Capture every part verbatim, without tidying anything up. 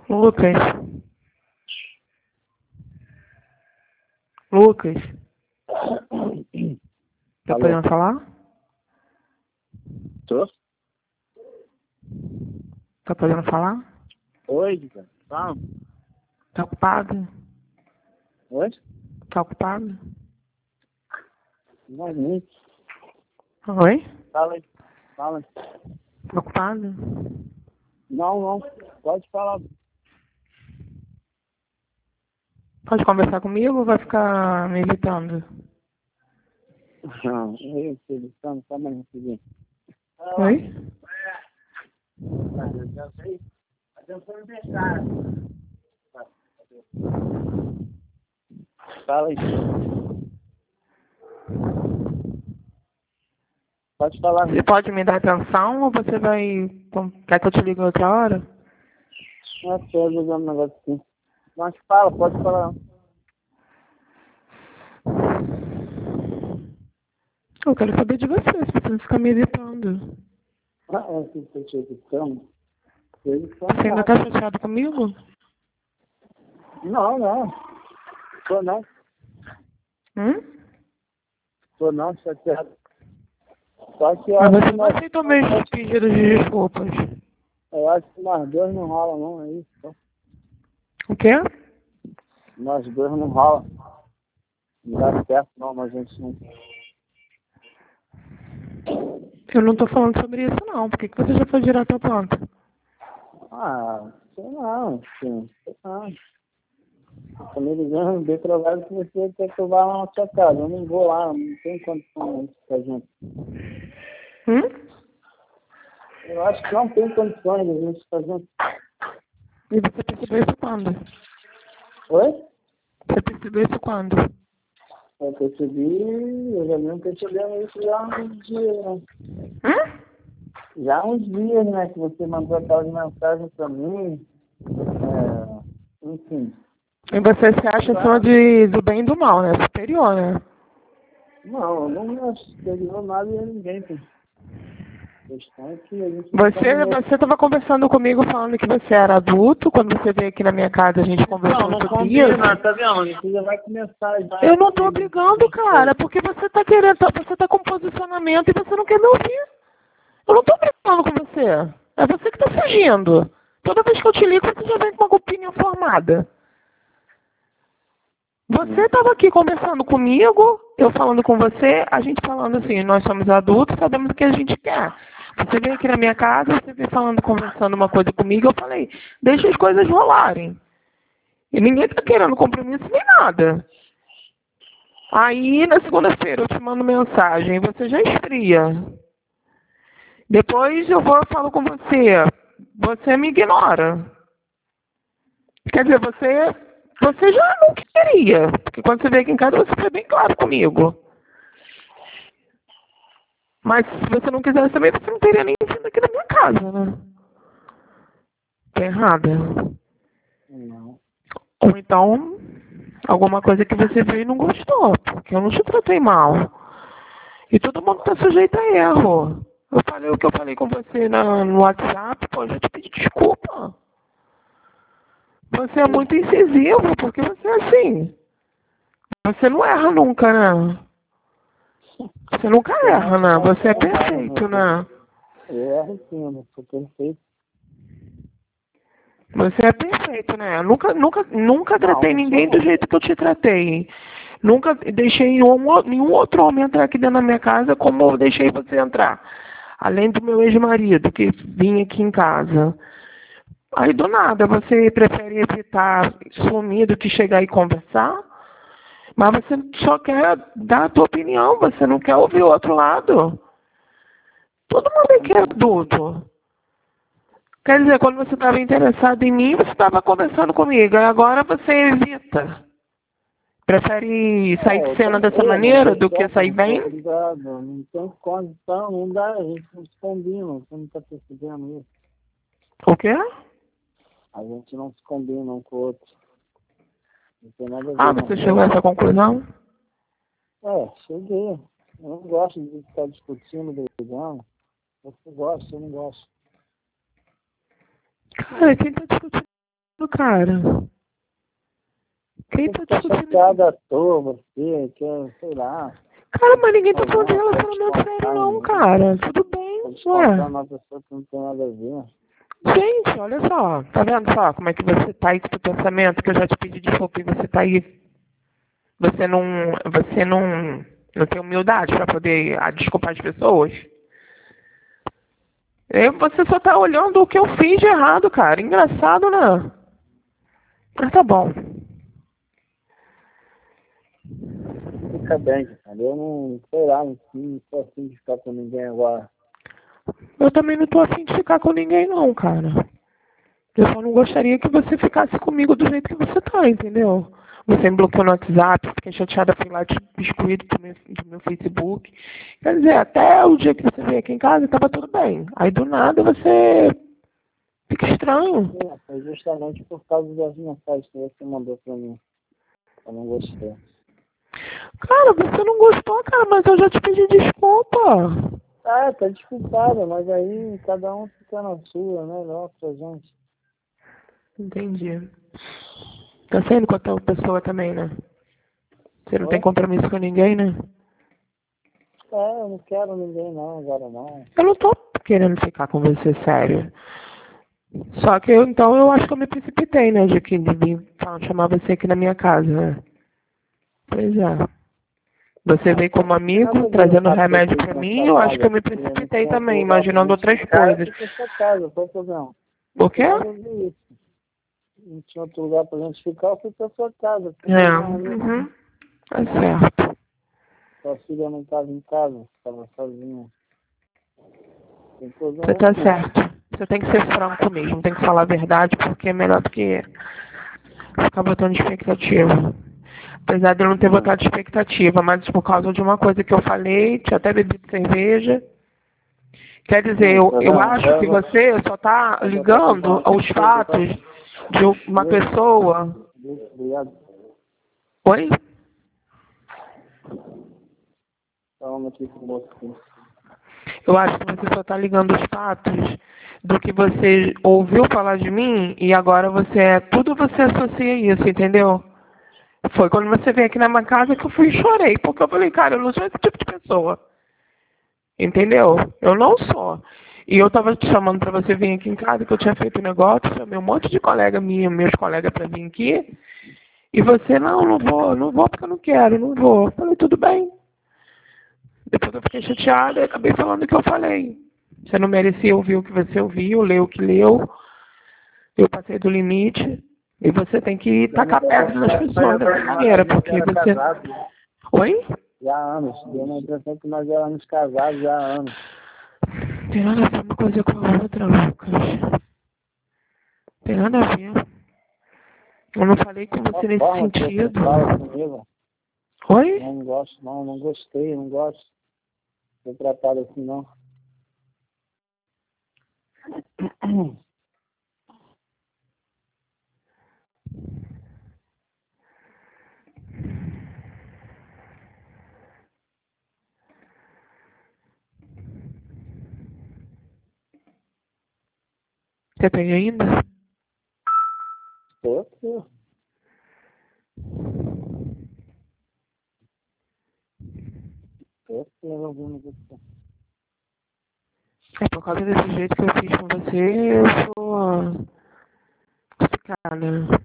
Lucas. Lucas. Tá Alô? podendo falar? Tô? Tá podendo falar? Oi, Dica. Fala. Tá ocupado? Oi? Tá ocupado? Não, muito. Oi? Fala aí. Fala aí. Tá ocupado? Não, não. Pode falar. Pode conversar comigo ou vai ficar me irritando? Não, eu sei, estamos, calma aí, rapidinho. Oi? Fala aí. Pode falar. Você pode me dar atenção ou você vai... Quer que eu te ligue outra hora? Não, tô jogando um negócio aqui. Mas fala, pode falar. Eu quero saber de você, se você não ficar me irritando. Ah, é que você te irritando? Eles são Você ainda tá chateado comigo? Não, não. Tô não. Hum? Tô não, chateado. Só que eu Mas acho você que não nós, aceitou meus pedidos de desculpas. eu acho que nós dois não rola não, é isso. Então. O quê? Nós dois não rola. Não dá certo não, mas a gente não. Eu não tô falando sobre isso não. Por que que você já foi direto ao ponto? Ah, sei não, sim, sei não. Eu tô me ligando, bem provável que você quer que eu vá lá na sua casa. Eu não vou lá, não tem condição de ficar junto. Hum? Eu acho que não tem condições de a gente ficar junto. E você percebeu isso quando? Oi? Você percebeu isso quando? Eu percebi, eu já venho percebendo isso já há uns dias, né? Hum? Já há uns dias, né, que você mandou aquelas mensagens pra mim. É, enfim. E você se acha acima de, do bem e do mal, né? Superior, né? Não, eu não me acho superior nada a ninguém, pô. A questão é que a gente não Você combina. você estava conversando comigo falando que você era adulto. Quando você veio aqui na minha casa, a gente conversou Não, não sobre combina, isso. tá vendo? Você já vai começar já. Eu não tô Assim, brigando, cara, porque você tá querendo, você tá com posicionamento e você não quer me ouvir. Eu não tô brigando com você. É você que tá fugindo. Toda vez que eu te ligo, você já vem com uma opinião formada. Você estava aqui conversando comigo, eu falando com você, a gente falando assim, nós somos adultos, sabemos o que a gente quer. Você veio aqui na minha casa, você veio falando, conversando uma coisa comigo, eu falei, deixa as coisas rolarem. E ninguém tá querendo compromisso nem nada. Aí, na segunda-feira, eu te mando mensagem, você já esfria. Depois eu vou e falo com você, você me ignora. Quer dizer, você, você já não queria, porque quando você veio aqui em casa, você foi bem claro comigo. Mas se você não quisesse também, você não teria nem vindo aqui na minha casa, né? Tá errada. não. Ou então, alguma coisa que você viu e não gostou, porque eu não te tratei mal. E todo mundo tá sujeito a erro. Eu falei o que eu falei com você na, no WhatsApp, pô, eu já te pedi desculpa. Você é muito incisivo, porque você é assim. Você não erra nunca, né? Você nunca erra, né? Você é perfeito, né? Eu erro sim, eu não sou perfeito. Você é perfeito, né? Eu nunca, nunca, nunca tratei Não, ninguém não sou do jeito que eu te tratei. Nunca deixei nenhum, nenhum outro homem entrar aqui dentro da minha casa como eu deixei você entrar. Além do meu ex-marido, que vinha aqui em casa. Aí do nada, você prefere evitar sumir do que chegar e conversar? Mas você só quer dar a tua opinião, você não quer ouvir o outro lado. Todo mundo aqui é adulto. Quer dizer, quando você estava interessado em mim, você estava conversando comigo. E agora você evita. Prefere sair de É, eu cena dessa tentei, não maneira deu do que certo, sair não foi bem? obrigado, não tem condição, não dá, a gente não se combina, você não tá percebendo isso. O quê? A gente não se combina um com o outro. Não tem nada a ver. Ah, Não. você chegou a essa conclusão? É, cheguei. Eu não gosto de ficar discutindo, brigando. Você gosta, eu não gosto. Cara, quem tá discutindo cara. Quem Você tá fica discutindo? chateado à toa, você, que é, sei lá. Cara, mas ninguém tá falando de Alguma coisa relacionamento sério descontar em não, mim. cara. Tudo bem, Tá ué. descontando uma pessoa que não tem nada a ver. Gente, olha só. Tá vendo só como é que você tá aí com o pensamento? Que eu já te pedi desculpa e você tá aí. Você não. Você não. Não tem humildade pra poder ah, desculpar as pessoas? E você só tá olhando o que eu fiz de errado, cara. Engraçado, né? Mas tá bom. Fica bem, cara. Eu não, sei lá, não, não tô afim de ficar com ninguém agora. Eu também não tô afim de ficar com ninguém, não, cara. Eu só não gostaria que você ficasse comigo do jeito que você tá, entendeu? Você me bloqueou no WhatsApp, fiquei chateada, fui lá te biscoito do meu, do meu Facebook. Quer dizer, até o dia que você veio aqui em casa, tava tudo bem. Aí do nada você fica estranho. É, foi justamente por causa das mensagens que você mandou pra mim. Eu não gostei. Cara, você não gostou, cara, mas eu já te pedi desculpa. Ah, tá desculpada, mas aí cada um fica na sua, né? Melhor pra gente. Entendi. Tá saindo com a tua pessoa também, né? Você não tem Oi? compromisso com ninguém, né? É, eu não quero ninguém não, agora não. Eu não tô querendo ficar com você, sério. Só que eu, então, eu acho que eu me precipitei, né? De que de vir fa- chamar você aqui na minha casa, né? Pois é. Você veio como Não tem nada amigo, a ver o trazendo fato de eu remédio ter pra ido na mim, sua eu acho que eu casa, me porque não precipitei tinha outro também, lugar pra imaginando gente outras ficar, eu coisas. fui pra sua casa, qual o problema? O Não quê? tem nada a ver isso. Não tinha outro lugar pra gente ficar, eu fui pra sua casa, não tem É. problema nenhum. Uhum. Tá certo. Sua filha não estava em casa, estava sozinha. Não tem Você problema tá nenhum. certo. Você tem que ser franco mesmo, tem que falar a verdade, porque é melhor do que ficar botando expectativa. Apesar de eu não ter Não, botado expectativa, mas por causa de uma coisa que eu falei, tinha até bebido cerveja. Quer dizer, não, eu, eu perdão, acho que pega, você só está pega botar tudo ligando na aos fatos de uma pessoa. Obrigado. Oi? Calma aqui com o moço aqui. Eu acho que você só está ligando os fatos do que você ouviu falar de mim e agora você é. Tudo você associa isso, entendeu? Foi quando você veio aqui na minha casa que eu fui e chorei, porque eu falei, cara, eu não sou esse tipo de pessoa. Entendeu? Eu não sou. E eu tava te chamando pra você vir aqui em casa, que eu tinha feito um negócio, chamei um monte de colega minha, meus colegas pra vir aqui. E você, não, não vou, não vou porque eu não quero, não vou. Eu falei, tudo bem. Depois eu fiquei chateada e acabei falando o que eu falei. Você não merecia ouvir o que você ouviu, ler o que leu. Eu passei do limite. E você tem que tacar pedra nas pessoas dessa maneira, porque você... Oi? Já há anos. Deu uma impressão que nós éramos casados já há anos. Tem nada a ver uma coisa com a outra, Lucas. Tem nada a ver. Eu não falei com A você nesse forma que você sentido. fala comigo, Oi? não gosto, não, não gostei, não gosto de ser tratado assim, não. Você tem ainda? Estou aqui. Estou aqui ouvindo você. É por causa desse jeito que eu fiz com você, eu sou complicada.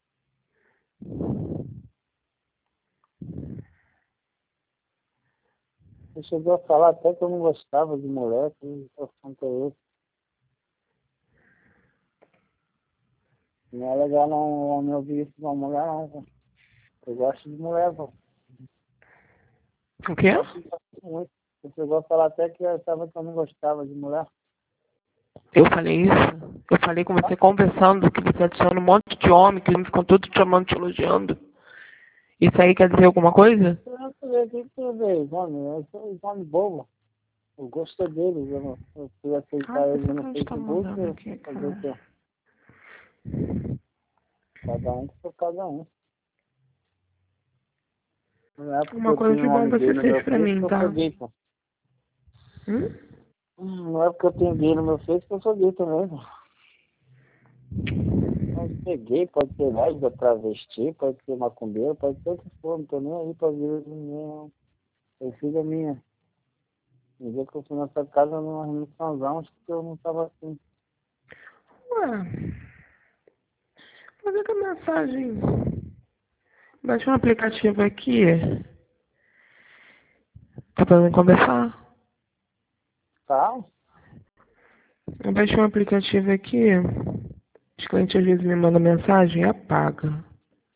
Você chegou a falar até que eu não gostava de mulher, que assunto é esse? Não é legal não um homem ouvir isso de uma mulher, não. Pô. Eu gosto de mulher, pô. O quê? Eu gosto de muito. Você chegou a falar até que eu achava que eu não gostava de mulher. Eu falei isso. Eu falei com você conversando, que você adiciona um monte de homem, que eles ficam todos te chamando, te elogiando. Isso aí quer dizer alguma coisa? Eu não sei o que você vê, homem. Eu sou um homem bobo. Eu gosto deles. Eu, não- eu fui aceitar Ah, eles você que no a gente tá Facebook. mandando Eu aqui, fazer o cara. quê? Cada um com cada um. Não é porque Uma eu coisa tenho de um bom homem você gay no fez meu pra Face mim, que eu sou tá? gay, pô. Hum? Hum, Não é porque eu tenho gay no meu Face que eu sou gay também, pô. Pode ser gay, pode ser lésbica, travesti, pode ser macumbeiro, pode ser o que for, não tô nem aí pra vida de ninguém, não. É filha minha. No dia que eu fui nessa casa, numa remissãozão, acho que eu não tava assim. Ué, mas é que a mensagem... Baixa um aplicativo aqui. Tá podendo conversar? Tá? Eu baixei um aplicativo aqui. Os clientes às vezes me mandam mensagem e apaga.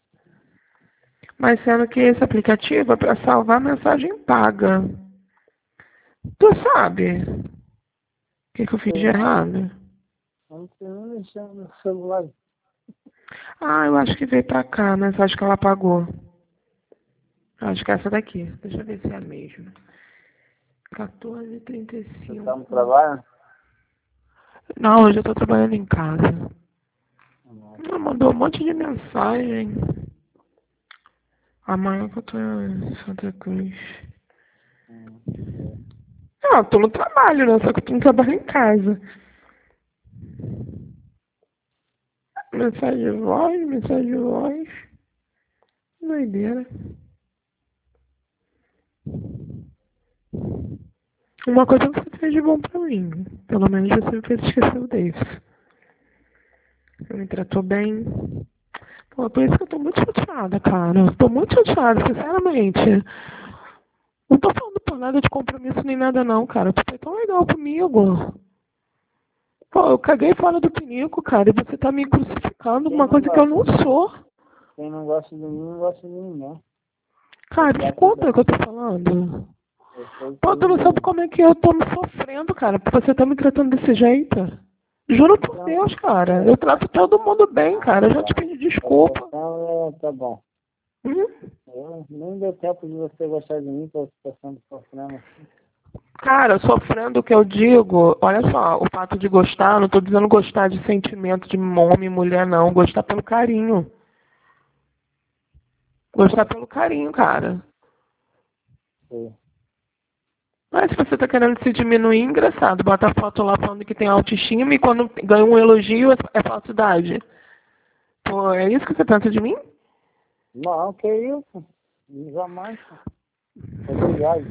Mas sendo que esse aplicativo é para salvar mensagem paga. Tu sabe o que, que eu fiz de Sei não. errado? Eu não sei nem mexer no celular. Ah, eu acho que veio pra cá, a mensagem que ela apagou. Acho que é essa daqui. Deixa eu ver se é a mesma. quatorze e trinta e Você tá no cinco. trabalho? Não, hoje eu tô trabalhando em casa. Não. Ela mandou um monte de mensagem. Amanhã que eu tô em Santa Cruz. Hum, é. Não, eu tô no trabalho, né? Só que eu tô no trabalho em casa. Mensagem de voz, mensagem de voz. Doideira. Uma coisa você fez de bom pra mim. Pelo menos você me fez esquecer o Davis. Você me tratou bem. Pô, por isso que eu tô muito chateada, cara. Eu tô muito chateada, sinceramente. Não tô falando por nada de compromisso nem nada não, cara. Tu foi tão legal comigo. Pô, eu caguei fora do pinico, cara. E você tá me crucificando Quem uma não coisa que eu gosta? não sou. Quem não gosta de mim, não gosta de mim, né? Eu Cara, faço escuta o que bem. eu tô falando. Eu sei Pô, tu tudo não sabe bem. como é que eu tô me sofrendo, cara, porque você tá me tratando desse jeito. Juro por Então, Deus, cara. é. Eu trato todo mundo bem, Ah, cara. Eu já te tá. pedi Tá, desculpa. então, é, tá bom. Hum? Eu nem deu tempo de você gostar de mim, pra você estar sendo sofrendo assim. Cara, sofrendo o que eu digo, olha só, o fato de gostar, não tô dizendo gostar de sentimento de homem e mulher, não. Gostar pelo carinho. Gostar pelo carinho, cara. Sei. Mas se você tá querendo se diminuir, engraçado. Bota a foto lá falando que tem autoestima e quando ganha um elogio é é falsidade. Pô, é isso que você pensa de mim? Não, que isso? Jamais. Obrigado.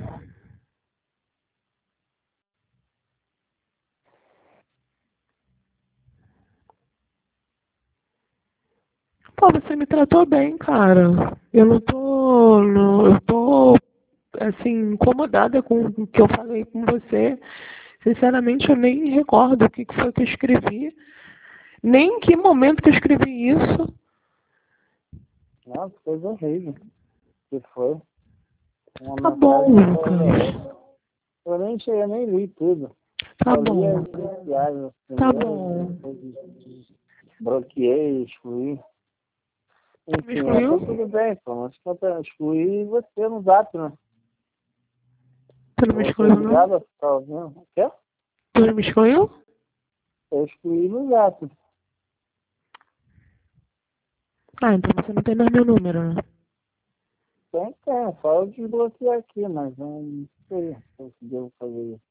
Pô, você me tratou bem, cara. Eu não tô. Não, eu tô, assim, incomodada com o que eu falei com você. Sinceramente, eu nem recordo o que que foi que eu escrevi. Nem em que momento que eu escrevi isso. Não, que coisa horrível. Que foi uma Tá bom, mensagem atrás da Lucas. outra. Eu nem cheguei, eu nem li tudo. Tá Só li bom. as iniciais, as Tá primeiras, e bom. depois bloqueei, excluí. Me Enfim, é, tá excluiu? tudo bem, pô. Mas eu excluí você no zap, né? Você não me Eu sou excluiu, não? obrigado a ficar ouvindo. O quê? Você não me excluiu? Eu excluí no zap. Ah, então você não tem mais meu número, né? Tem, tem. Só eu desbloquear aqui, mas eu não sei se eu devo fazer isso.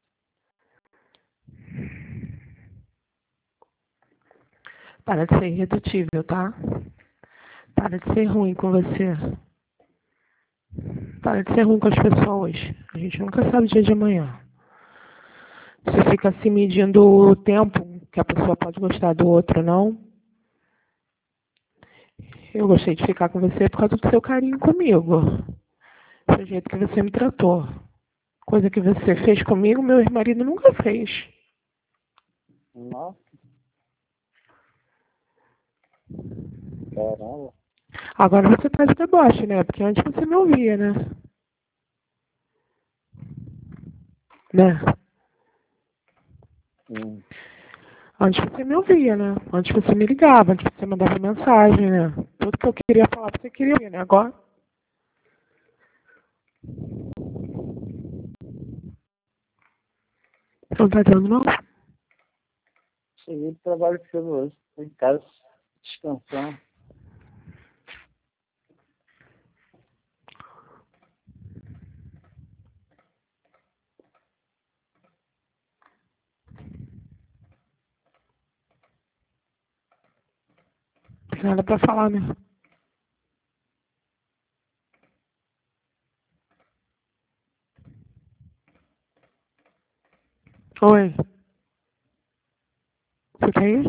Para de ser irredutível, tá? Para de ser ruim com você. Para de ser ruim com as pessoas. A gente nunca sabe o dia de amanhã. Você fica se medindo o tempo que a pessoa pode gostar do outro, não? Eu gostei de ficar com você por causa do seu carinho comigo. Do jeito que você me tratou. Coisa que você fez comigo, meu ex-marido nunca fez. Nossa, caramba. Agora você tá de deboche, né? Porque antes você me ouvia, né? Né? Hum. Antes você me ouvia, né? Antes você me ligava, antes você mandava mensagem, né? Tudo que eu queria falar, você queria ouvir, né? Agora, você não tá dizendo não? Cheguei do trabalho cedo hoje. Tô em casa, descansando. Nada pra falar, né? Oi. Você tá aí?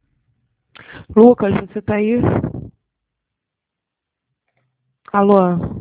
Lucas, você tá aí? Alô?